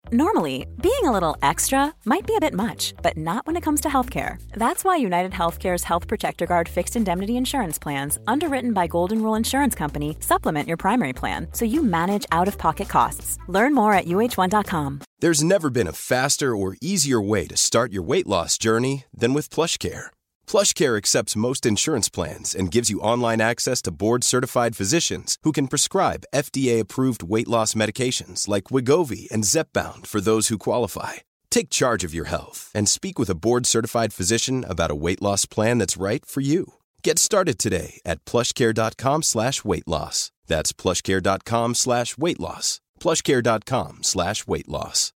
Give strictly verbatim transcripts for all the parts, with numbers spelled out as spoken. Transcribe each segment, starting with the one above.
Normally, being a little extra might be a bit much, but not when it comes to healthcare. That's why United Healthcare's Health Protector Guard fixed indemnity insurance plans, underwritten by Golden Rule Insurance Company, supplement your primary plan so you manage out-of-pocket costs. Learn more at U H one dot com. There's never been a faster or easier way to start your weight loss journey than with PlushCare. PlushCare accepts most insurance plans and gives you online access to board-certified physicians who can prescribe F D A-approved weight loss medications like Wegovy and Zepbound for those who qualify. Take charge of your health and speak with a board-certified physician about a weight loss plan that's right for you. Get started today at plushcare.com slash weight loss. That's plushcare.com slash weight loss. plushcare.com slash weight loss.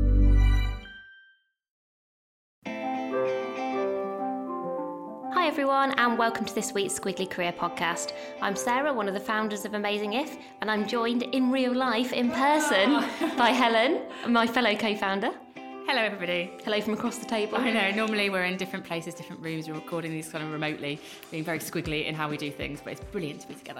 Hi everyone, and welcome to this week's Squiggly Career Podcast. I'm Sarah, one of the founders of Amazing If, and I'm joined in real life, in person, by Helen, my fellow co-founder. Hello everybody. Hello from across the table. I know, normally we're in different places, different rooms, we're recording these kind of remotely, being very squiggly in how we do things, but it's brilliant to be together.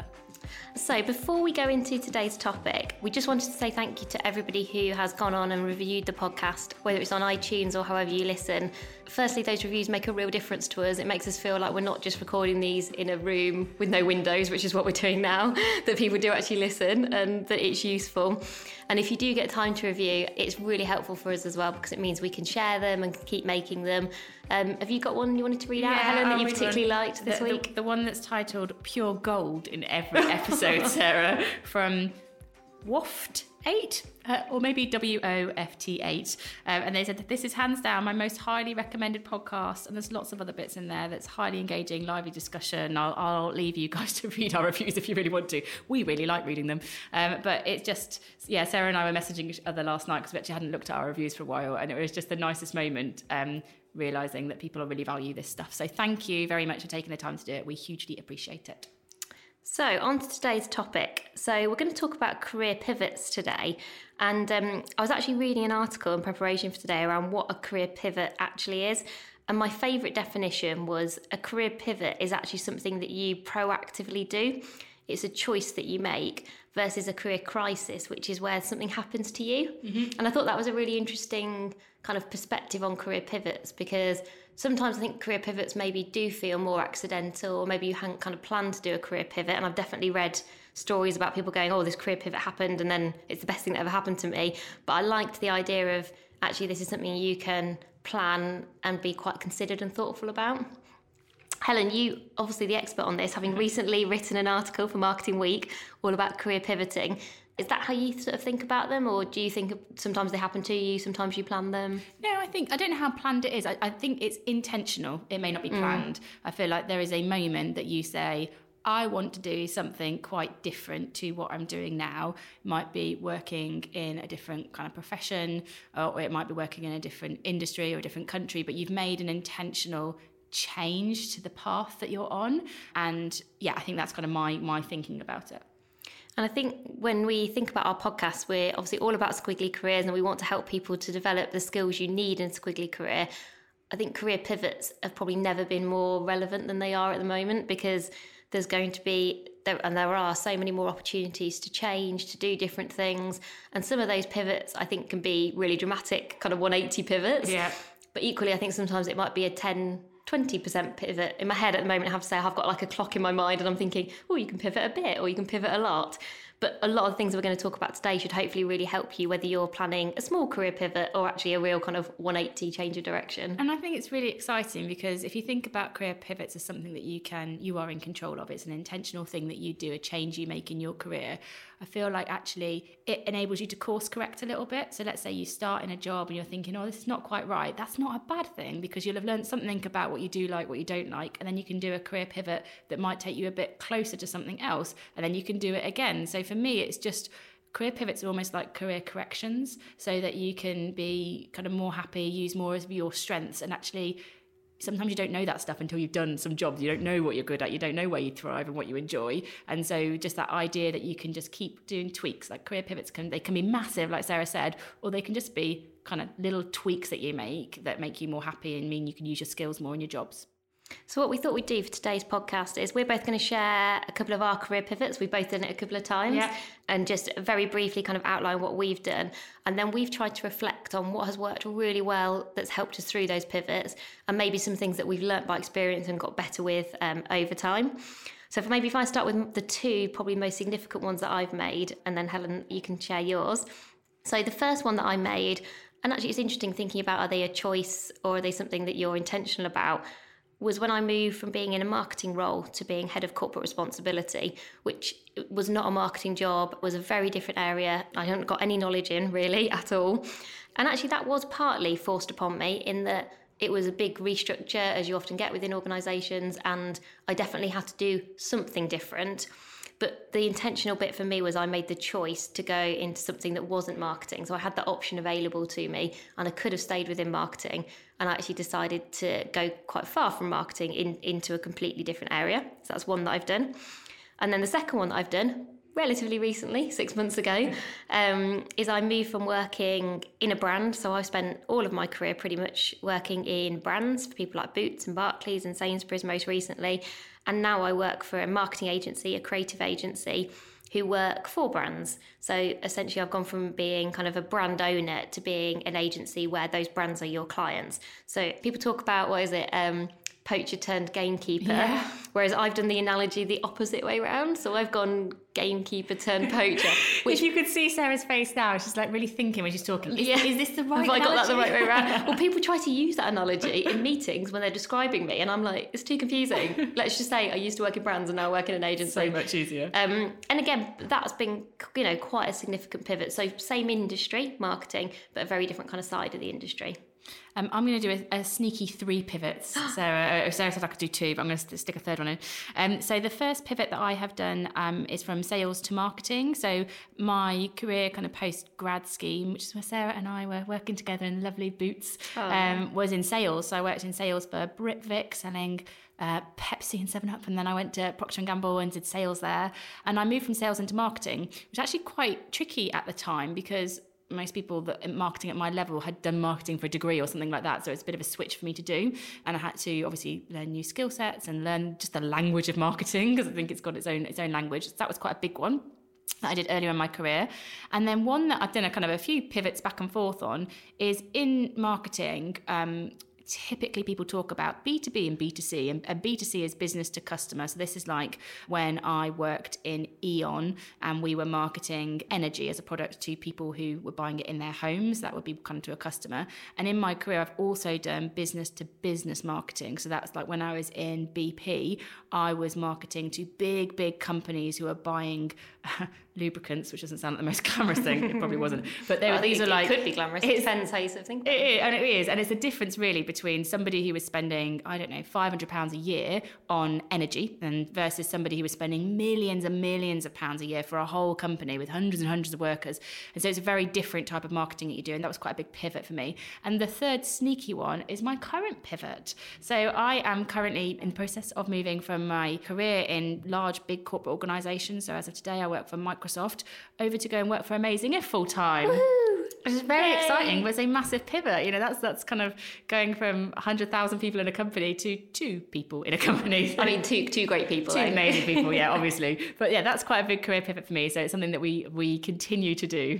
So before we go into today's topic, we just wanted to say thank you to everybody who has gone on and reviewed the podcast, whether it's on iTunes or however you listen. Firstly, those reviews make a real difference to us. It makes us feel like we're not just recording these in a room with no windows, which is what we're doing now, that people do actually listen and that it's useful. And if you do get time to review, it's really helpful for us as well, because it means we can share them and keep making them. Um, have you got one you wanted to read out, yeah, Helen, that I'll you particularly one. liked this the, week? The, the one that's titled Pure Gold in every episode, Sarah, from Waft eight, uh, or maybe W O F T eight. Um, and they said that this is hands down my most highly recommended podcast, and there's lots of other bits in there that's highly engaging, lively discussion. I'll, I'll leave you guys to read our reviews if you really want to. We really like reading them. Um, but it's just, yeah, Sarah and I were messaging each other last night because we actually hadn't looked at our reviews for a while, and it was just the nicest moment, um, realising that people really value this stuff. So thank you very much for taking the time to do it. We hugely appreciate it. So, on to today's topic. So, we're going to talk about career pivots today. And um, I was actually reading an article in preparation for today around what a career pivot actually is. And my favourite definition was a career pivot is actually something that you proactively do. It's a choice that you make versus a career crisis, which is where something happens to you. Mm-hmm. And I thought that was a really interesting kind of perspective on career pivots, because sometimes I think career pivots maybe do feel more accidental, or maybe you hadn't kind of planned to do a career pivot. And I've definitely read stories about people going, oh, this career pivot happened and then it's the best thing that ever happened to me. But I liked the idea of actually this is something you can plan and be quite considered and thoughtful about. Helen, you obviously the expert on this, having recently written an article for Marketing Week all about career pivoting. Is that how you sort of think about them, or do you think sometimes they happen to you, sometimes you plan them? No, I think, I don't know how planned it is. I, I think it's intentional. It may not be planned. Mm. I feel like there is a moment that you say, I want to do something quite different to what I'm doing now. It might be working in a different kind of profession, or it might be working in a different industry or a different country, but you've made an intentional change to the path that you're on. And yeah, I think that's kind of my my thinking about it. And I think when we think about our podcast, we're obviously all about squiggly careers, and we want to help people to develop the skills you need in a squiggly career. I think career pivots have probably never been more relevant than they are at the moment, because there's going to be, there, and there are so many more opportunities to change, to do different things. And some of those pivots, I think, can be really dramatic, kind of one eighty pivots. Yeah. But equally, I think sometimes it might be a ten, twenty percent pivot. In my head at the moment, I have to say I've got like a clock in my mind and I'm thinking, oh, you can pivot a bit or you can pivot a lot. But a lot of the things we're going to talk about today should hopefully really help you, whether you're planning a small career pivot or actually a real kind of one eighty change of direction. And I think it's really exciting, because if you think about career pivots as something that you can, you are in control of, it's an intentional thing that you do, a change you make in your career. I feel like actually it enables you to course correct a little bit. So let's say you start in a job and you're thinking, oh, this is not quite right. That's not a bad thing, because you'll have learned something about what you do like, what you don't like. And then you can do a career pivot that might take you a bit closer to something else. And then you can do it again. So for me, it's just career pivots are almost like career corrections, so that you can be kind of more happy, use more of your strengths. And actually, sometimes you don't know that stuff until you've done some jobs. You don't know what you're good at. You don't know where you thrive and what you enjoy. And so just that idea that you can just keep doing tweaks, like career pivots, can they can be massive, like Sarah said, or they can just be kind of little tweaks that you make that make you more happy and mean you can use your skills more in your jobs. So what we thought we'd do for today's podcast is we're both going to share a couple of our career pivots. We've both done it a couple of times. Yeah. And just very briefly kind of outline what we've done. And then we've tried to reflect on what has worked really well that's helped us through those pivots, and maybe some things that we've learnt by experience and got better with um, over time. So if maybe if I start with the two probably most significant ones that I've made, and then Helen, you can share yours. So the first one that I made, and actually it's interesting thinking about, are they a choice or are they something that you're intentional about, was when I moved from being in a marketing role to being head of corporate responsibility, which was not a marketing job, was a very different area. I hadn't got any knowledge in really at all. And actually that was partly forced upon me in that it was a big restructure, as you often get within organisations, and I definitely had to do something different. But the intentional bit for me was I made the choice to go into something that wasn't marketing. So I had that option available to me, and I could have stayed within marketing. And I actually decided to go quite far from marketing in, into a completely different area. So that's one that I've done. And then the second one that I've done, relatively recently, six months ago, um, is I moved from working in a brand. So I've spent all of my career pretty much working in brands for people like Boots and Barclays and Sainsbury's most recently. And now I work for a marketing agency, a creative agency, who work for brands. So essentially I've gone from being kind of a brand owner to being an agency where those brands are your clients. So people talk about, what is it, um, poacher turned gamekeeper, yeah. Whereas I've done the analogy the opposite way around. So I've gone gamekeeper turned poacher. Which if you could see Sarah's face now, she's like really thinking when she's talking, is, yeah. is this the right Have analogy? I got that the right way around? Well, people try to use that analogy in meetings when they're describing me, and I'm like, it's too confusing. Let's just say I used to work in brands and now I work in an agency. So much easier. Um, and again, that's been, you know, quite a significant pivot. So same industry, marketing, but a very different kind of side of the industry. Um, I'm going to do a, a sneaky three pivots. Sarah, Sarah said I could do two, but I'm going to st- stick a third one in. Um, so the first pivot that I have done um, is from sales to marketing. So my career kind of post-grad scheme, which is where Sarah and I were working together in lovely Boots, oh. um, was in sales. So I worked in sales for Britvic, selling uh, Pepsi and seven up, and then I went to Procter and Gamble and did sales there. And I moved from sales into marketing, which was actually quite tricky at the time because most people that in marketing at my level had done marketing for a degree or something like that. So it's a bit of a switch for me to do. And I had to obviously learn new skill sets and learn just the language of marketing, because I think it's got its own its own language. So that was quite a big one that I did earlier in my career. And then one that I've done a kind of a few pivots back and forth on is in marketing. Um, Typically people talk about B two B and B two C, and, and B two C is business to customer. So this is like when I worked in E.ON and we were marketing energy as a product to people who were buying it in their homes. That would be kind of to a customer. And in my career, I've also done business to business marketing. So that's like when I was in B P, I was marketing to big, big companies who are buying lubricants, which doesn't sound like the most glamorous thing. It probably wasn't. But there, well, these it, are like... It could be glamorous. It depends how you sort of think. It is, and it is. And it's a difference really between somebody who was spending, I don't know, five hundred pounds a year on energy and versus somebody who was spending millions and millions of pounds a year for a whole company with hundreds and hundreds of workers. And so it's a very different type of marketing that you do. And that was quite a big pivot for me. And the third sneaky one is my current pivot. So I am currently in the process of moving from my career in large, big corporate organisations. So as of today, I work for Microsoft, over to go and work for Amazing If full time. Which is very Yay. exciting, but it's a massive pivot. You know, that's that's kind of going from one hundred thousand people in a company to two people in a company. I mean, two two great people. Two though. amazing people, yeah, obviously. But yeah, that's quite a big career pivot for me. So it's something that we we continue to do.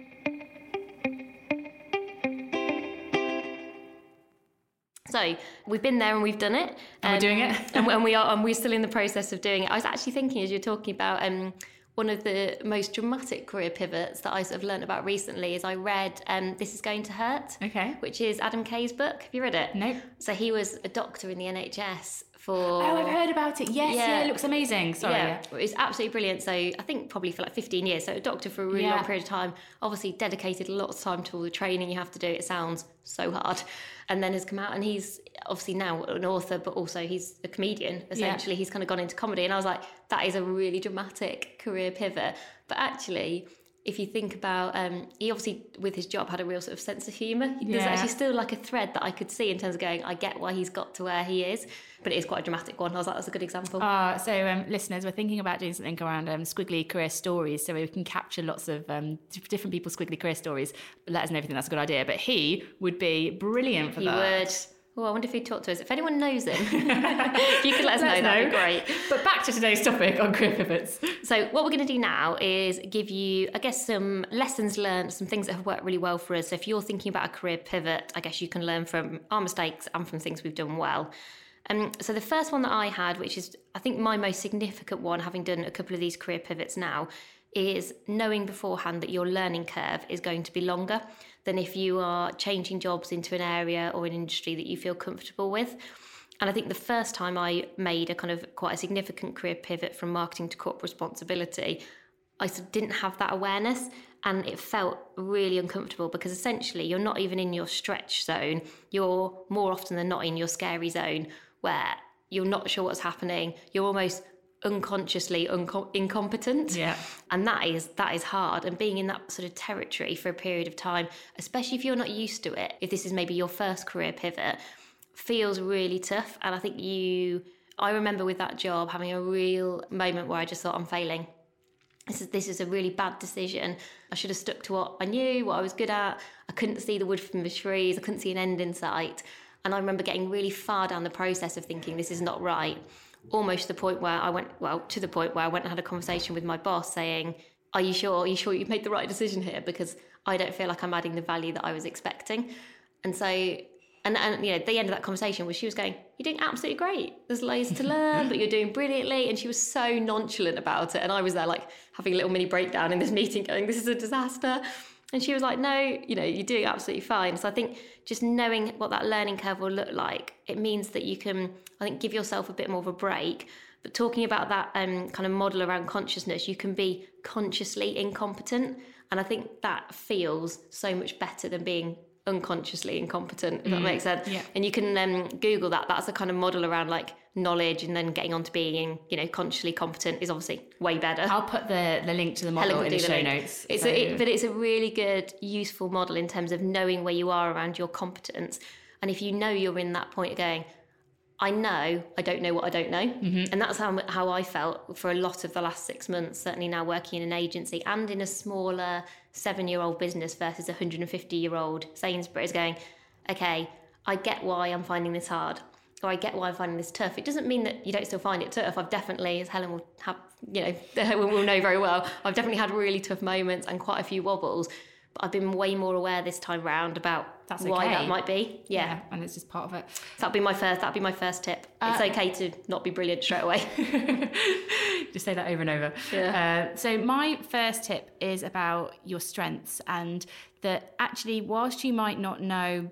So we've been there and we've done it. And um, we're doing it. and, and we are, and we're still in the process of doing it. I was actually thinking as you're talking about um, one of the most dramatic career pivots that I sort of learned about recently is I read um, This Is Going to Hurt, okay, which is Adam Kay's book. Have you read it? No. So he was a doctor in the N H S for... Oh, I've heard about it. Yes, yeah, yeah, it looks amazing. Sorry. Yeah, yeah, it's absolutely brilliant. So I think probably for like fifteen years. So a doctor for a really yeah. long period of time, obviously dedicated lots of time to all the training you have to do. It sounds so hard. And then has come out and he's obviously now an author, but also he's a comedian, essentially. Yeah. He's kind of gone into comedy. And I was like, that is a really dramatic career pivot. But actually, if you think about, um, he obviously, with his job, had a real sort of sense of humour. There's yeah. actually still like a thread that I could see in terms of going, I get why he's got to where he is. But it is quite a dramatic one. I was like, that's a good example. Uh, so, um, listeners, we're thinking about doing something around um, squiggly career stories, so we can capture lots of um, different people's squiggly career stories. Let us know if you think that's a good idea. But he would be brilliant for he that. He would. Well, I wonder if he'd talk to us. If anyone knows him, if you could let us know, that'd be great. But back to today's topic on career pivots. So what we're going to do now is give you, I guess, some lessons learned, some things that have worked really well for us. So if you're thinking about a career pivot, I guess you can learn from our mistakes and from things we've done well. Um, so the first one that I had, which is, I think, my most significant one, having done a couple of these career pivots now, is knowing beforehand that your learning curve is going to be longer than if you are changing jobs into an area or an industry that you feel comfortable with. And I think the first time I made a kind of quite a significant career pivot from marketing to corporate responsibility, I sort of didn't have that awareness, and it felt really uncomfortable because essentially you're not even in your stretch zone. You're more often than not in your scary zone where you're not sure what's happening. You're almost unconsciously unco- incompetent. Yeah. And that is that is hard. And being in that sort of territory for a period of time, especially if you're not used to it, if this is maybe your first career pivot, feels really tough. And I think you, I remember with that job having a real moment where I just thought, I'm failing. This is, this is a really bad decision. I should have stuck to what I knew, what I was good at. I couldn't see the wood from the trees. I couldn't see an end in sight. And I remember getting really far down the process of thinking, this is not right. Almost to the point where I went, well, to the point where I went and had a conversation with my boss saying, are you sure? Are you sure you've made the right decision here? Because I don't feel like I'm adding the value that I was expecting. And so, and, and you know, the end of that conversation was she was going, you're doing absolutely great. There's loads to learn, but you're doing brilliantly. And she was so nonchalant about it. And I was there like having a little mini breakdown in this meeting going, this is a disaster. And she was like, no, you know, you're doing absolutely fine. So I think just knowing what that learning curve will look like, it means that you can, I think, give yourself a bit more of a break. But talking about that um, kind of model around consciousness, you can be consciously incompetent. And I think that feels so much better than being unconsciously incompetent, if mm. that makes sense. Yeah. And you can um, Google that. That's a kind of model around like knowledge, and then getting on to being, you know, consciously competent is obviously way better. I'll put the, the link to the model in the show notes. It's so. a, it, but it's a really good, useful model in terms of knowing where you are around your competence. And if you know you're in that point of going, I know I don't know what I don't know. Mm-hmm. And that's how how I felt for a lot of the last six months, certainly now working in an agency and in a smaller seven-year-old business versus a one hundred fifty-year-old Sainsbury's, going, okay, I get why I'm finding this hard, or I get why I'm finding this tough. It doesn't mean that you don't still find it tough. I've definitely, as Helen will have, you know, will know very well, I've definitely had really tough moments and quite a few wobbles. But I've been way more aware this time round about That's why okay. that might be. Yeah. yeah. And it's just part of it. That'd be my first, that'd be my first tip. It's uh, okay to not be brilliant straight away. Just say that over and over. Yeah. Uh, so my first tip is about your strengths, and that actually, whilst you might not know,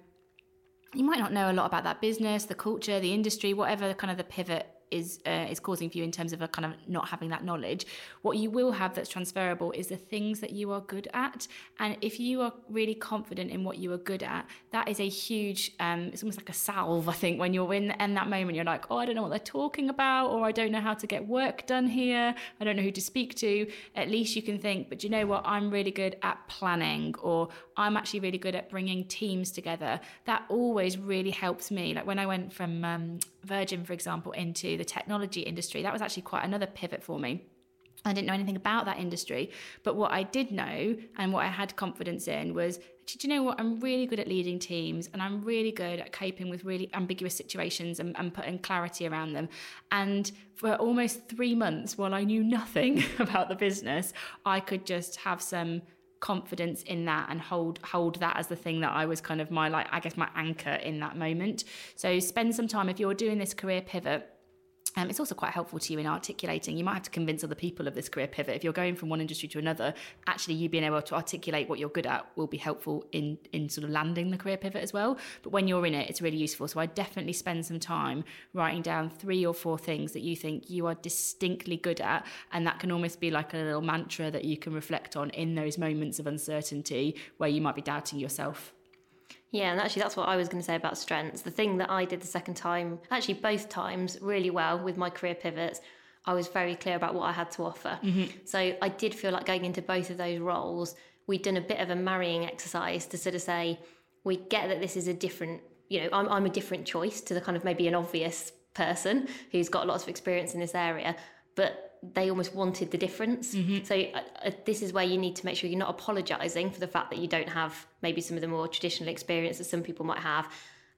you might not know a lot about that business, the culture, the industry, whatever kind of the pivot is uh, is causing for you in terms of a kind of not having that knowledge, what you will have that's transferable is the things that you are good at. And if you are really confident in what you are good at, that is a huge, um, it's almost like a salve, I think, when you're in, in that moment, you're like, oh, I don't know what they're talking about, or I don't know how to get work done here, I don't know who to speak to. At least you can think, but you know what, I'm really good at planning, or I'm actually really good at bringing teams together. That always really helps me. Like when I went from um, Virgin, for example, into the technology industry, that was actually quite another pivot for me. I didn't know anything about that industry, but what I did know and what I had confidence in was, do you know what, I'm really good at leading teams, and I'm really good at coping with really ambiguous situations and, and putting clarity around them. And for almost three months, while I knew nothing about the business, I could just have some confidence in that and hold hold that as the thing that I was kind of my, like, I guess my anchor in that moment. So spend some time, if you're doing this career pivot, Um, it's also quite helpful to you in articulating. You might have to convince other people of this career pivot. If you're going from one industry to another, actually you being able to articulate what you're good at will be helpful in, in sort of landing the career pivot as well. But when you're in it, it's really useful. So I definitely spend some time writing down three or four things that you think you are distinctly good at. And that can almost be like a little mantra that you can reflect on in those moments of uncertainty where you might be doubting yourself. Yeah, and actually that's what I was going to say about strengths. The thing that I did the second time, actually both times, really well with my career pivots, I was very clear about what I had to offer. Mm-hmm. So I did feel like going into both of those roles, we'd done a bit of a marrying exercise to sort of say, we get that this is a different, you know, I'm, I'm a different choice to the kind of maybe an obvious person who's got lots of experience in this area, but they almost wanted the difference. Mm-hmm. So uh, this is where you need to make sure you're not apologising for the fact that you don't have maybe some of the more traditional experience that some people might have.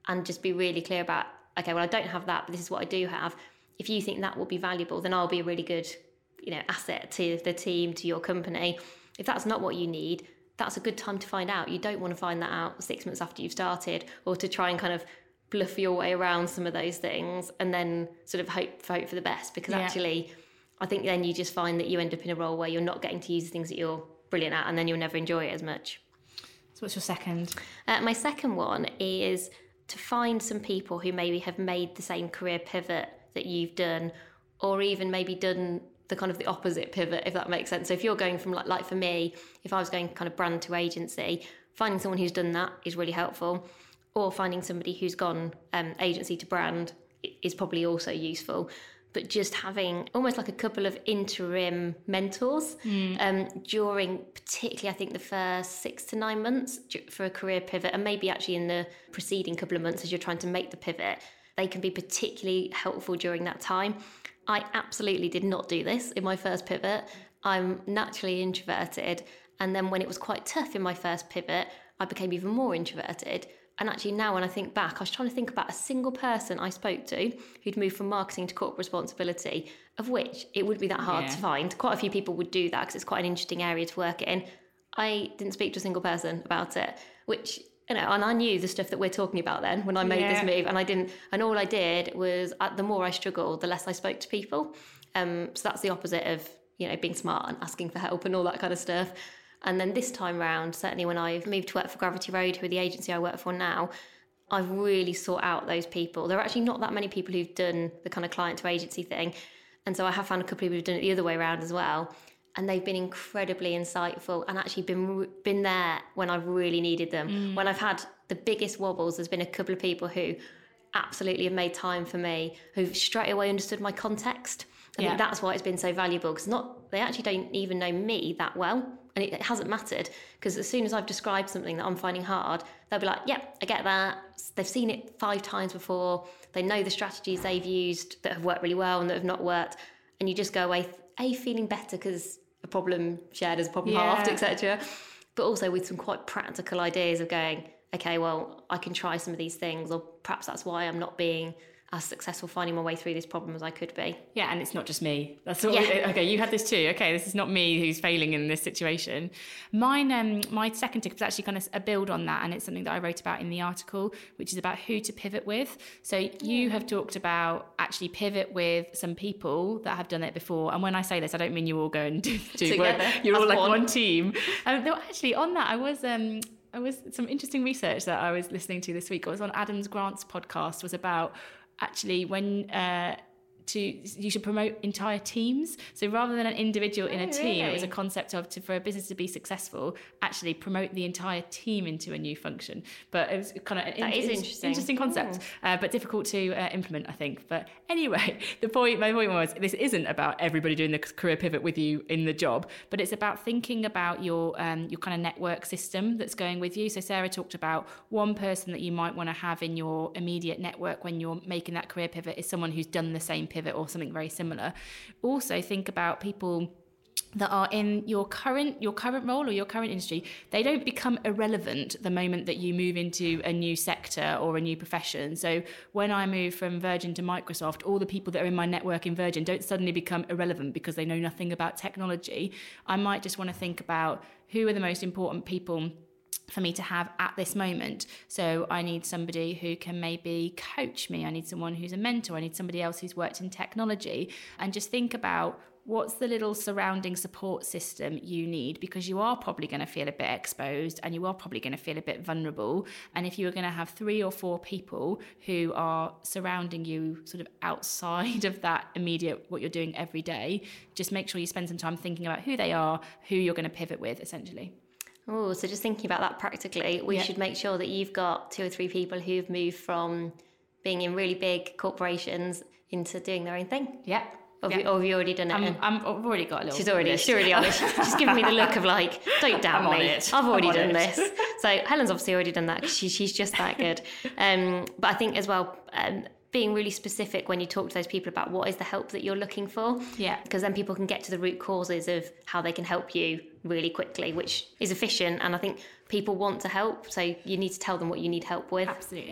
and just be really clear about, okay, well, I don't have that, but this is what I do have. If you think that will be valuable, then I'll be a really good, you know, asset to the team, to your company. If that's not what you need, that's a good time to find out. You don't want to find that out six months after you've started, or to try and kind of bluff your way around some of those things and then sort of hope, hope for the best. Because yeah. actually, I think then you just find that you end up in a role where you're not getting to use the things that you're brilliant at, and then you'll never enjoy it as much. So what's your second? Uh, my second one is to find some people who maybe have made the same career pivot that you've done, or even maybe done the kind of the opposite pivot, if that makes sense. So if you're going from, like, like for me, if I was going kind of brand to agency, finding someone who's done that is really helpful, or finding somebody who's gone um, agency to brand is probably also useful. But just having almost like a couple of interim mentors mm. um, during particularly, I think, the first six to nine months for a career pivot, and maybe actually in the preceding couple of months as you're trying to make the pivot, they can be particularly helpful during that time. I absolutely did not do this in my first pivot. I'm naturally introverted. And then when it was quite tough in my first pivot, I became even more introverted. And actually now when I think back, I was trying to think about a single person I spoke to who'd moved from marketing to corporate responsibility, of which it would be that hard yeah. to find. Quite a few people would do that because it's quite an interesting area to work in. I didn't speak to a single person about it, which, you know, and I knew the stuff that we're talking about then when I made yeah. this move, and I didn't, and all I did was, uh, the more I struggled, the less I spoke to people. Um, so that's the opposite of, you know, being smart and asking for help and all that kind of stuff. And then this time round, certainly when I've moved to work for Gravity Road, who are the agency I work for now, I've really sought out those people. There are actually not that many people who've done the kind of client to agency thing. And so I have found a couple of people who've done it the other way around as well. And they've been incredibly insightful and actually been been there when I've really needed them. Mm. When I've had the biggest wobbles, there's been a couple of people who absolutely have made time for me, who've straight away understood my context. I yeah. think that's why it's been so valuable, because not they actually don't even know me that well. And it, it hasn't mattered, because as soon as I've described something that I'm finding hard, they'll be like, yep, yeah, I get that. They've seen it five times before. They know the strategies they've used that have worked really well and that have not worked. And you just go away, A, feeling better because a problem shared is a problem yeah. halved, et cetera. But also with some quite practical ideas of going, okay, well, I can try some of these things, or perhaps that's why I'm not being as successful finding my way through this problem as I could be. Yeah, and it's not just me. That's all. Yeah. Okay, you had this too. Okay, this is not me who's failing in this situation. Mine, um, my second tip is actually kind of a build on that, and it's something that I wrote about in the article, which is about who to pivot with. So you have talked about actually pivot with some people that have done it before. And when I say this, I don't mean you all go and do, do work. You're all like one, one team. Um, though actually on that, I was... Um, I was some interesting research that I was listening to this week. It was on Adam Grant's podcast, was about actually when uh, to you should promote entire teams. So rather than an individual in a oh, team, really? It was a concept of to, for a business to be successful, actually promote the entire team into a new function. But it was kind of an that in, is interesting. interesting concept, uh, but difficult to uh, implement, I think. But anyway, the point, my point was, this isn't about everybody doing the career pivot with you in the job, but it's about thinking about your um, your kind of network system that's going with you. So Sarah talked about one person that you might want to have in your immediate network when you're making that career pivot is someone who's done the same pivot or something very similar. Also think about people that are in your current your current role or your current industry. They don't become irrelevant the moment that you move into a new sector or a new profession. So when I move from Virgin to Microsoft, all the people that are in my network in Virgin don't suddenly become irrelevant because they know nothing about technology. I might just want to think about who are the most important people for me to have at this moment. So I need somebody who can maybe coach me. I need someone who's a mentor. I need somebody else who's worked in technology. And just think about what's the little surrounding support system you need, because you are probably going to feel a bit exposed and you are probably going to feel a bit vulnerable. And if you're going to have three or four people who are surrounding you sort of outside of that immediate what you're doing every day, just make sure you spend some time thinking about who they are, who you're going to pivot with, essentially. Oh, so just thinking about that practically, we yeah. should make sure that you've got two or three people who've moved from being in really big corporations into doing their own thing. Yeah. Or, yeah. have, you, or have you already done it? I'm, I'm, I've already got a little She's already, list. she's already on it. She's giving me the look of like, don't doubt I'm me. It. I've already I'm done this. So Helen's obviously already done that because she, she's just that good. Um, but I think as well, um, being really specific when you talk to those people about what is the help that you're looking for. Yeah. Because then people can get to the root causes of how they can help you really quickly, which is efficient. And I think people want to help. So you need to tell them what you need help with. Absolutely.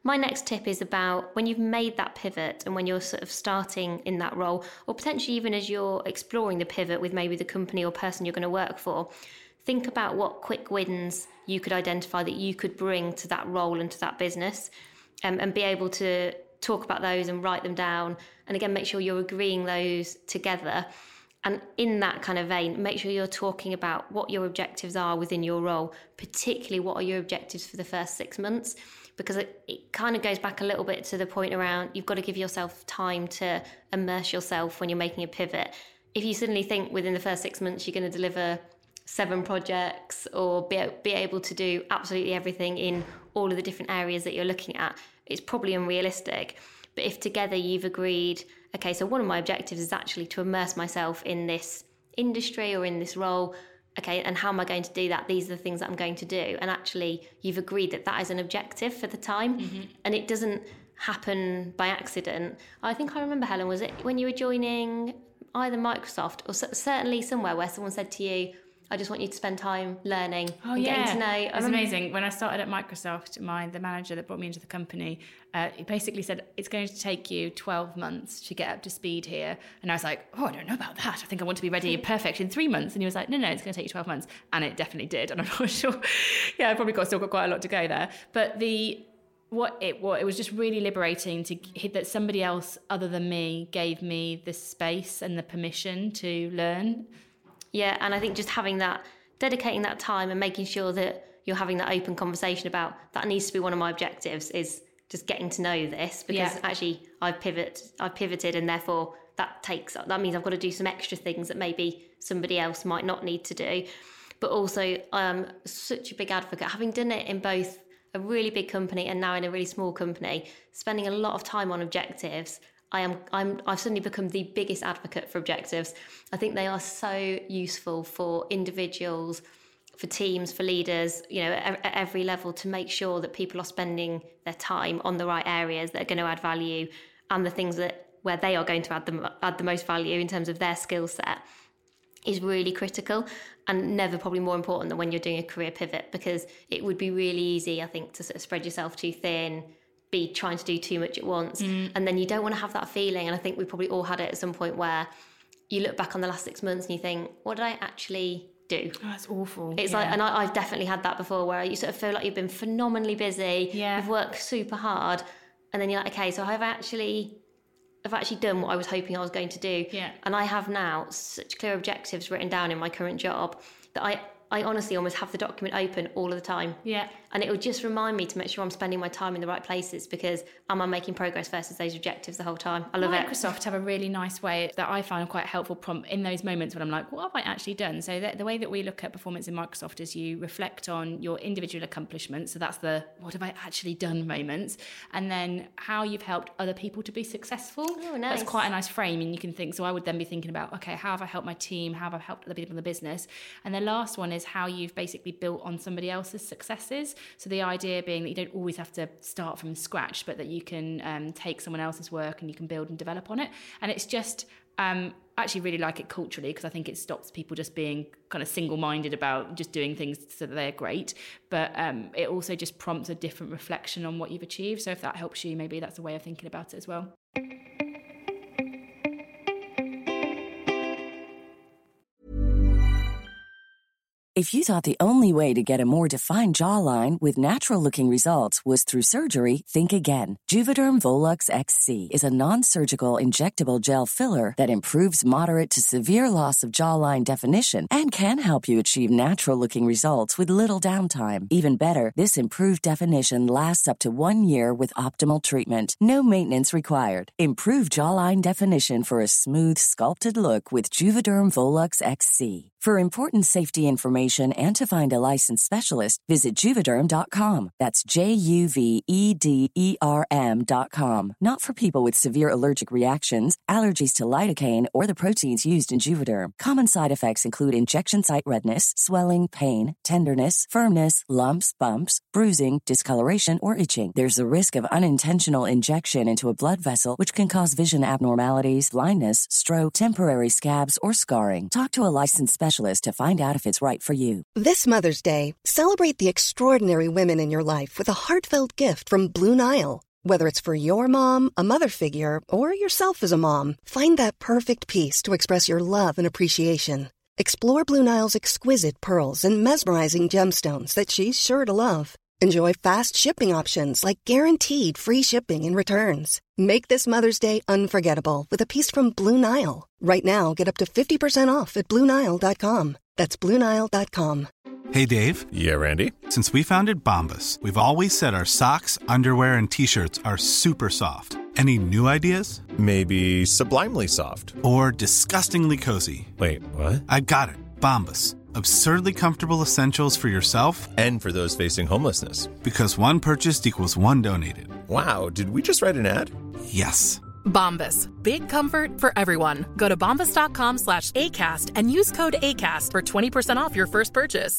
my next tip is about when you've made that pivot and when you're sort of starting in that role, or potentially even as you're exploring the pivot with maybe the company or person you're going to work for, think about what quick wins you could identify that you could bring to that role and to that business, um, and be able to talk about those and write them down. And again, make sure you're agreeing those together. And in that kind of vein, make sure you're talking about what your objectives are within your role, particularly what are your objectives for the first six months, because it, it kind of goes back a little bit to the point around you've got to give yourself time to immerse yourself when you're making a pivot. If you suddenly think within the first six months you're going to deliver seven projects or be, be able to do absolutely everything in all of the different areas that you're looking at, it's probably unrealistic. But if together you've agreed, okay, so one of my objectives is actually to immerse myself in this industry or in this role, okay, and how am I going to do that? These are the things that I'm going to do. And actually you've agreed that that is an objective for the time, mm-hmm. and it doesn't happen by accident. I think I remember, Helen, was it when you were joining either Microsoft or certainly somewhere where someone said to you, I just want you to spend time learning oh, and yeah. getting to know. It was amazing. When I started at Microsoft, my the manager that brought me into the company, uh, he basically said, it's going to take you twelve months to get up to speed here. And I was like, oh, I don't know about that. I think I want to be ready and perfect in three months. And he was like, no, no, it's going to take you twelve months. And it definitely did. And I'm not sure. yeah, I probably got still got quite a lot to go there. But the... What it what it was just really liberating to hit that somebody else other than me gave me the space and the permission to learn. Yeah, and I think just having that, dedicating that time and making sure that you're having that open conversation about that needs to be one of my objectives is just getting to know this, because yeah. actually I've pivot I've pivoted and therefore that takes that means I've got to do some extra things that maybe somebody else might not need to do. But also I'm such a big advocate, having done it in both a really big company and now in a really small company, spending a lot of time on objectives. I am, I'm, I've suddenly become the biggest advocate for objectives. I think they are so useful for individuals, for teams, for leaders, you know, at, at every level, to make sure that people are spending their time on the right areas that are going to add value and the things that where they are going to add the, add the most value in terms of their skill set is really critical, and never probably more important than when you're doing a career pivot, because it would be really easy, I think, to sort of spread yourself too thin, be trying to do too much at once. Mm. And then you don't want to have that feeling. And I think we probably all had it at some point where you look back on the last six months and you think, what did I actually do? Oh, that's awful. It's yeah. like, and I, I've definitely had that before, where you sort of feel like you've been phenomenally busy, yeah. you've worked super hard, and then you're like, okay, so I've actually, I've actually done what I was hoping I was going to do. Yeah. And I have now such clear objectives written down in my current job that I, I honestly almost have the document open all of the time. Yeah. And it would just remind me to make sure I'm spending my time in the right places, because am I making progress versus those objectives the whole time? I love Microsoft it. Microsoft have a really nice way that I find quite helpful prompt in those moments when I'm like, what have I actually done? So the, the way that we look at performance in Microsoft is you reflect on your individual accomplishments. So that's the what have I actually done moments. And then how you've helped other people to be successful. Oh, nice. That's quite a nice frame. And you can think, so I would then be thinking about, okay, how have I helped my team? How have I helped other people in the business? And the last one is how you've basically built on somebody else's successes. So the idea being that you don't always have to start from scratch, but that you can um, take someone else's work and you can build and develop on it. And it's just, um, I actually really like it culturally, because I think it stops people just being kind of single-minded about just doing things so that they're great. But um, it also just prompts a different reflection on what you've achieved. So if that helps you, maybe that's a way of thinking about it as well. If you thought the only way to get a more defined jawline with natural-looking results was through surgery, think again. Juvederm Volux X C is a non-surgical injectable gel filler that improves moderate to severe loss of jawline definition and can help you achieve natural-looking results with little downtime. Even better, this improved definition lasts up to one year with optimal treatment. No maintenance required. Improve jawline definition for a smooth, sculpted look with Juvederm Volux X C. For important safety information and to find a licensed specialist, visit Juvederm dot com. That's J U V E D E R M dot com. Not for people with severe allergic reactions, allergies to lidocaine, or the proteins used in Juvederm. Common side effects include injection site redness, swelling, pain, tenderness, firmness, lumps, bumps, bruising, discoloration, or itching. There's a risk of unintentional injection into a blood vessel, which can cause vision abnormalities, blindness, stroke, temporary scabs, or scarring. Talk to a licensed specialist specialist to find out if it's right for you. This Mother's Day, celebrate the extraordinary women in your life with a heartfelt gift from Blue Nile. Whether it's for your mom, a mother figure, or yourself as a mom, find that perfect piece to express your love and appreciation. Explore Blue Nile's exquisite pearls and mesmerizing gemstones that she's sure to love. Enjoy fast shipping options like guaranteed free shipping and returns. Make this Mother's Day unforgettable with a piece from Blue Nile. Right now, get up to fifty percent off at Blue Nile dot com. That's Blue Nile dot com. Hey, Dave. Yeah, Randy. Since we founded Bombas, we've always said our socks, underwear, and T-shirts are super soft. Any new ideas? Maybe sublimely soft. Or disgustingly cozy. Wait, what? I got it. Bombas. Absurdly comfortable essentials for yourself and for those facing homelessness. Because one purchased equals one donated. Wow, did we just write an ad? Yes. Bombas. Big comfort for everyone. Go to bombas.com slash ACAST and use code ACAST for twenty percent off your first purchase.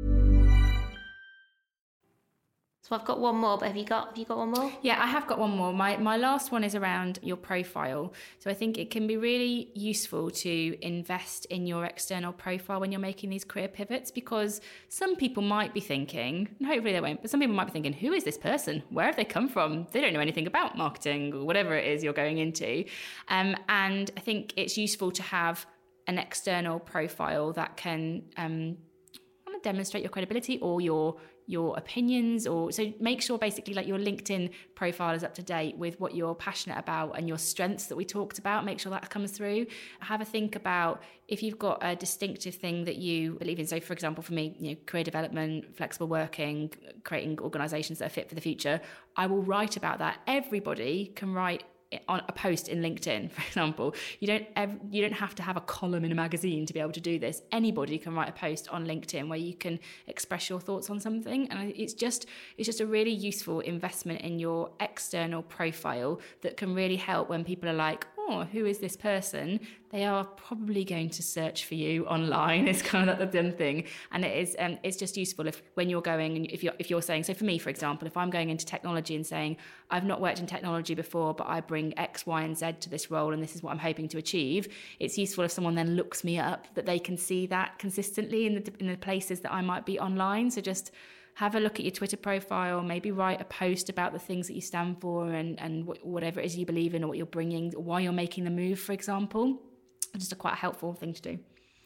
So I've got one more, but have you got have you got one more? Yeah, I have got one more. My my last one is around your profile. So I think it can be really useful to invest in your external profile when you're making these career pivots, because some people might be thinking, and hopefully they won't, but some people might be thinking, who is this person? Where have they come from? They don't know anything about marketing or whatever it is you're going into. Um, and I think it's useful to have an external profile that can um, demonstrate your credibility or your your opinions, or so make sure basically like your LinkedIn profile is up to date with what you're passionate about and your strengths that we talked about. Make sure that comes through. Have a think about if you've got a distinctive thing that you believe in. So for example, for me, you know, career development, flexible working, creating organizations that are fit for the future. I will write about that. Everybody can write on a post in LinkedIn, for example. You don't ever, you don't have to have a column in a magazine to be able to do this. Anybody can write a post on LinkedIn where you can express your thoughts on something, and it's just it's just a really useful investment in your external profile that can really help when people are like, oh, who is this person? They are probably going to search for you online. It's kind of like the done thing, and it is. Um, it's just useful if when you're going and if you're if you're saying. So for me, for example, if I'm going into technology and saying I've not worked in technology before, but I bring X, Y, and Z to this role, and this is what I'm hoping to achieve. It's useful if someone then looks me up, that they can see that consistently in the in the places that I might be online. So just have a look at your Twitter profile, maybe write a post about the things that you stand for and, and whatever it is you believe in or what you're bringing, why you're making the move, for example. Just a quite helpful thing to do.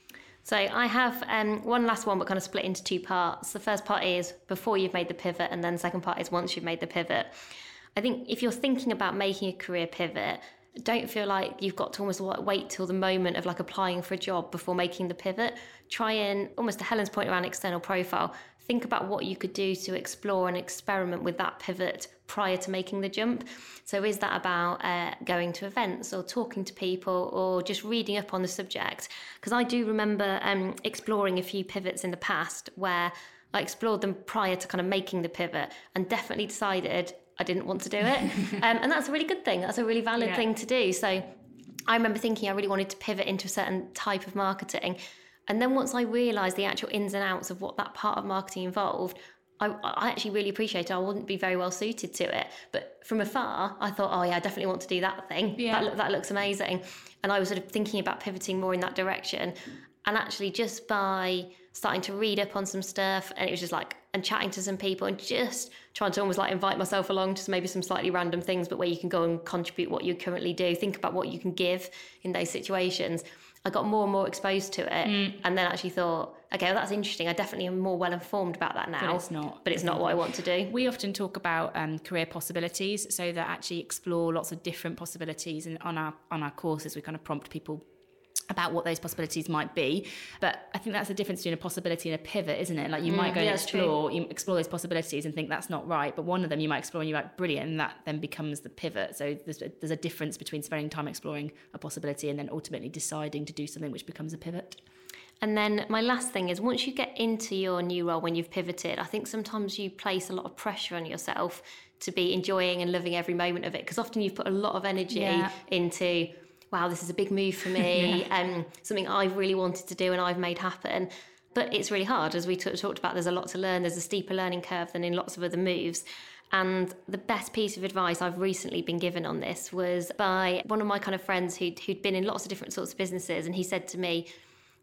So I have um, one last one, but kind of split into two parts. The first part is before you've made the pivot, and then the second part is once you've made the pivot. I think if you're thinking about making a career pivot, don't feel like you've got to almost wait till the moment of like applying for a job before making the pivot. Try and, almost to Helen's point around external profile, think about what you could do to explore and experiment with that pivot prior to making the jump. So is that about uh, going to events or talking to people or just reading up on the subject? Because I do remember um, exploring a few pivots in the past where I explored them prior to kind of making the pivot and definitely decided I didn't want to do it. um, and that's a really good thing. That's a really valid yeah. thing to do. So I remember thinking I really wanted to pivot into a certain type of marketing. And then once I realised the actual ins and outs of what that part of marketing involved, I, I actually really appreciated it. I wouldn't be very well suited to it. But from afar, I thought, oh yeah, I definitely want to do that thing. Yeah. That, that looks amazing. And I was sort of thinking about pivoting more in that direction. And actually just by starting to read up on some stuff, and it was just like, and chatting to some people and just trying to almost like invite myself along to maybe some slightly random things, but where you can go and contribute what you currently do, think about what you can give in those situations. I got more and more exposed to it mm. and then actually thought, okay, well, that's interesting. I definitely am more well informed about that now. But it's not. But it's not what I want to do. We often talk about um, career possibilities, so that actually explore lots of different possibilities. And on our on our courses, we kind of prompt people about what those possibilities might be. But I think that's the difference between a possibility and a pivot, isn't it? Like you mm, might go yeah, and explore, you explore those possibilities and think that's not right, but one of them you might explore and you're like, brilliant, and that then becomes the pivot. So there's, there's a difference between spending time exploring a possibility and then ultimately deciding to do something which becomes a pivot. And then my last thing is, once you get into your new role, when you've pivoted, I think sometimes you place a lot of pressure on yourself to be enjoying and loving every moment of it, because often you've put a lot of energy yeah. into, wow, this is a big move for me, yeah. um, something I've really wanted to do and I've made happen. But it's really hard. As we t- talked about, there's a lot to learn. There's a steeper learning curve than in lots of other moves. And the best piece of advice I've recently been given on this was by one of my kind of friends who'd, who'd been in lots of different sorts of businesses. And he said to me,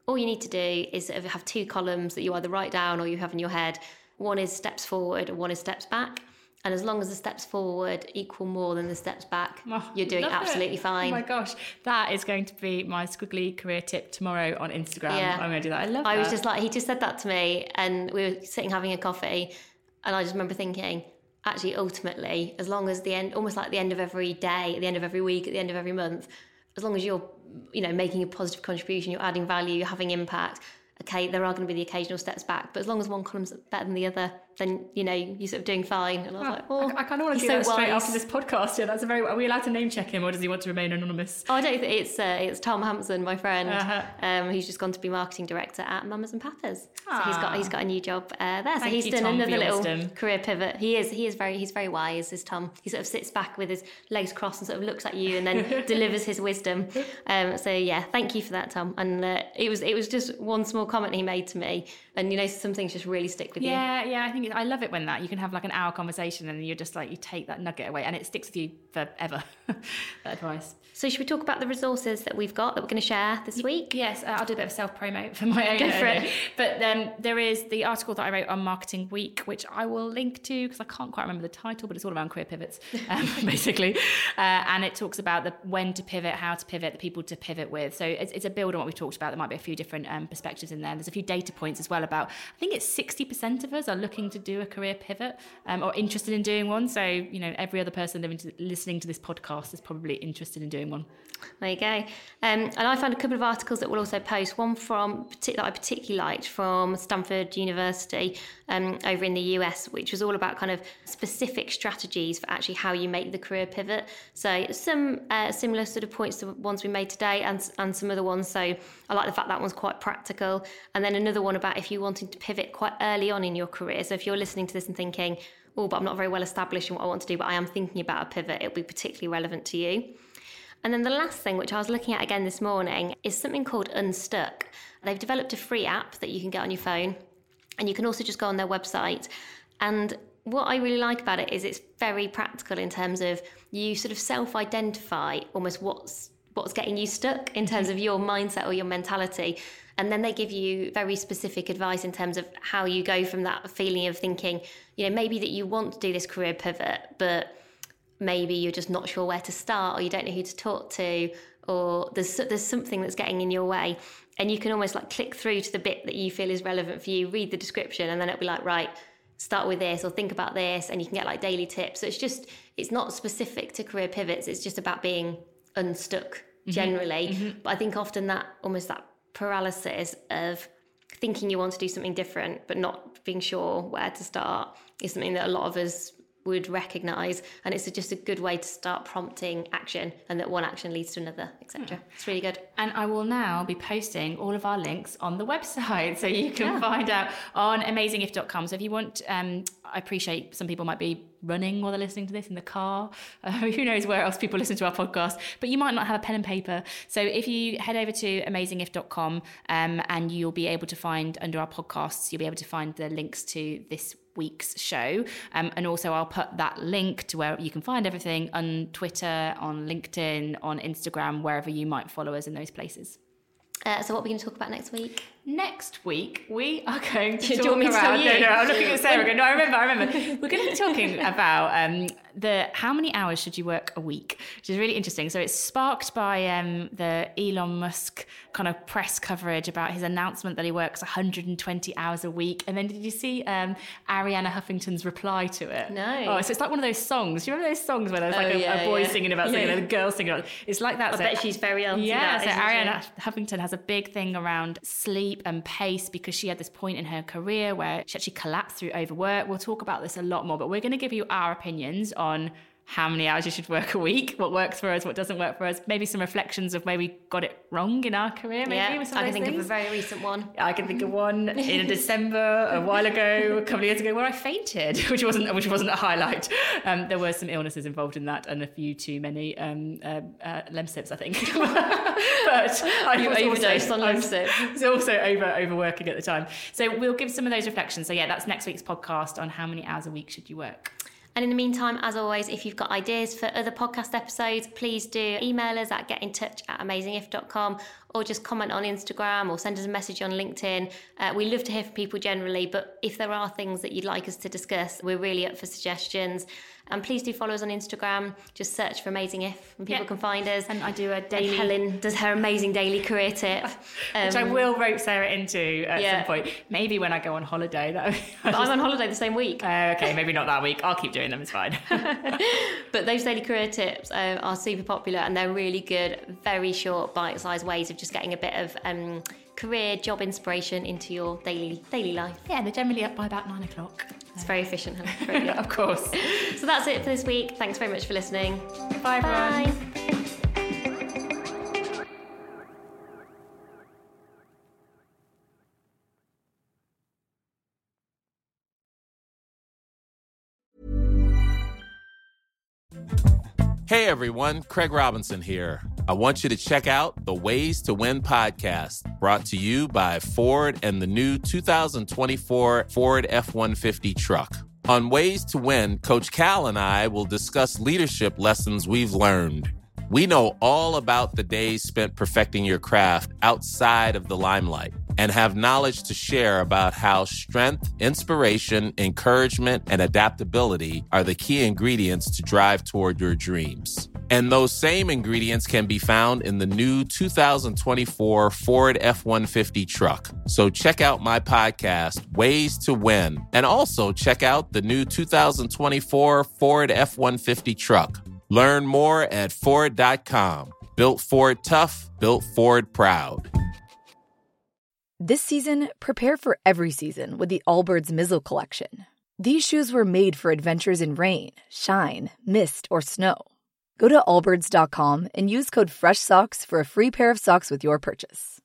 all you need to do is sort of have two columns that you either write down or you have in your head. One is steps forward and one is steps back. And as long as the steps forward equal more than the steps back, oh, you're doing absolutely it. fine. Oh my gosh, that is going to be my squiggly career tip tomorrow on Instagram. Yeah. I'm going to do that. I love I that. I was just like, he just said that to me and we were sitting having a coffee and I just remember thinking, actually, ultimately, as long as the end, almost like the end of every day, at the end of every week, at the end of every month, as long as you're, you know, making a positive contribution, you're adding value, you're having impact, okay, there are going to be the occasional steps back, but as long as one column's better than the other, then, you know, you're sort of doing fine. And I was oh, like, oh, I, I kind of want to do so that straight wise. After this podcast. Yeah, that's a very, are we allowed to name check him or does he want to remain anonymous? Oh, I don't think it's, uh, it's Tom Hampson, my friend, uh-huh. um, who's just gone to be marketing director at Mamas and Papas. So he's got, he's got a new job uh, there. So Thank he's you, done Tom, another little wisdom. career pivot. He is, he is very, he's very wise, is Tom. He sort of sits back with his legs crossed and sort of looks at you and then delivers his wisdom. Um, so yeah, thank you for that, Tom. And uh, it was, it was just one small comment he made to me. And you know, some things just really stick with yeah, you. Yeah, yeah. I think it, I love it when that you can have like an hour conversation and you're just like you take that nugget away and it sticks with you forever. That advice. So should we talk about the resources that we've got that we're going to share this week? Yes, uh, I'll do a bit of self promo for my own. Go for it. But um, there is the article that I wrote on Marketing Week, which I will link to because I can't quite remember the title, but it's all around career pivots, um, basically. Uh, and it talks about the when to pivot, how to pivot, the people to pivot with. So it's, it's a build on what we've talked about. There might be a few different um, perspectives in there. There's a few data points as well about, I think it's sixty percent of us are looking to do a career pivot um, or interested in doing one. So, you know, every other person living to, listening to this podcast is probably interested in doing one. There you go. Um, and I found a couple of articles that we'll also post. One from that I particularly liked from Stanford University um, over in the U S, which was all about kind of specific strategies for actually how you make the career pivot. So some uh, similar sort of points to the ones we made today and, and some other ones. So I like the fact that one's quite practical. And then another one about if you're wanting to pivot quite early on in your career. So if you're listening to this and thinking, oh, but I'm not very well established in what I want to do, but I am thinking about a pivot, it'll be particularly relevant to you. And then the last thing, which I was looking at again this morning, is something called Unstuck. They've developed a free app that you can get on your phone, and you can also just go on their website. And what I really like about it is it's very practical in terms of you sort of self-identify almost what's what's getting you stuck in terms of your mindset or your mentality. And then they give you very specific advice in terms of how you go from that feeling of thinking, you know, maybe that you want to do this career pivot, but maybe you're just not sure where to start or you don't know who to talk to or there's there's something that's getting in your way. And you can almost like click through to the bit that you feel is relevant for you, read the description, and then it'll be like, right, start with this or think about this, and you can get like daily tips. So it's just, it's not specific to career pivots. It's just about being unstuck generally. Mm-hmm. Mm-hmm. But I think often that almost that paralysis of thinking you want to do something different but not being sure where to start is something that a lot of us would recognise, and it's just a good way to start prompting action, and that one action leads to another, et cetera. It's really good. And I will now be posting all of our links on the website, so you can yeah. find out on amazing if dot com. So if you want, um, I appreciate some people might be running while they're listening to this in the car. Uh, who knows where else people listen to our podcast, but you might not have a pen and paper. So if you head over to amazing if dot com um, and you'll be able to find under our podcasts, you'll be able to find the links to this week's show, um, and also I'll put that link to where you can find everything on Twitter, on LinkedIn, on Instagram, wherever you might follow us in those places. Uh, so what are we going to talk about next week? Next week, we are going to Do talk you want me to about... tell you? No, no, I'm looking at Sarah going, no, I remember, I remember. We're going to be talking about um, the how many hours should you work a week, which is really interesting. So it's sparked by um, the Elon Musk kind of press coverage about his announcement that he works one hundred twenty hours a week. And then did you see um, Ariana Huffington's reply to it? No. Oh, so it's like one of those songs. Do you remember those songs where there's like oh, a, yeah, a boy yeah. singing about something yeah. and a girl singing about it? It's like that. I so, bet she's very anti yeah, that, so Ariana she? Huffington has a big thing around sleep and pace because she had this point in her career where she actually collapsed through overwork. We'll talk about this a lot more, but we're going to give you our opinions on how many hours you should work a week, what works for us, what doesn't work for us, maybe some reflections of where we got it wrong in our career, maybe. Yeah, with some I of can think things. of a very recent one. I can think of one in December, a while ago, a couple of years ago, where I fainted, which wasn't which wasn't a highlight. Um, there were some illnesses involved in that and a few too many um, uh, uh, Lemsips, I think. But I you was overdosed also, on Lemsip. I was also over overworking at the time. So we'll give some of those reflections. So yeah, that's next week's podcast on how many hours a week should you work. And in the meantime, as always, if you've got ideas for other podcast episodes, please do email us at getintouch at amazing if dot com, or just comment on Instagram or send us a message on LinkedIn. Uh, we love to hear from people generally, but if there are things that you'd like us to discuss, we're really up for suggestions. And please do follow us on Instagram. Just search for Amazing If and people yeah. can find us. And I do a daily... And Helen does her amazing daily career tip. Um, Which I will rope Sarah into at yeah. some point. Maybe when I go on holiday. That but just... I'm on holiday the same week. Uh, okay, maybe not that week. I'll keep doing them, it's fine. But those daily career tips uh, are super popular and they're really good, very short, bite-sized ways of just getting a bit of... Um, career job inspiration into your daily daily life. Yeah, they're generally up by about nine o'clock. It's very efficient, Helen. Very of course. So that's it for this week. Thanks very much for listening. Bye, Bye. Hey everyone, Craig Robinson here. I want you to check out the Ways to Win podcast, brought to you by Ford and the new two thousand twenty-four Ford F one fifty truck. On Ways to Win, Coach Cal and I will discuss leadership lessons we've learned. We know all about the days spent perfecting your craft outside of the limelight and have knowledge to share about how strength, inspiration, encouragement, and adaptability are the key ingredients to drive toward your dreams. And those same ingredients can be found in the new two thousand twenty-four Ford F one fifty truck. So check out my podcast, Ways to Win, and also check out the new two thousand twenty-four Ford F one fifty truck. Learn more at Ford dot com. Built Ford tough, built Ford proud. This season, prepare for every season with the Allbirds Mizzle Collection. These shoes were made for adventures in rain, shine, mist, or snow. Go to allbirds dot com and use code FRESHSOCKS for a free pair of socks with your purchase.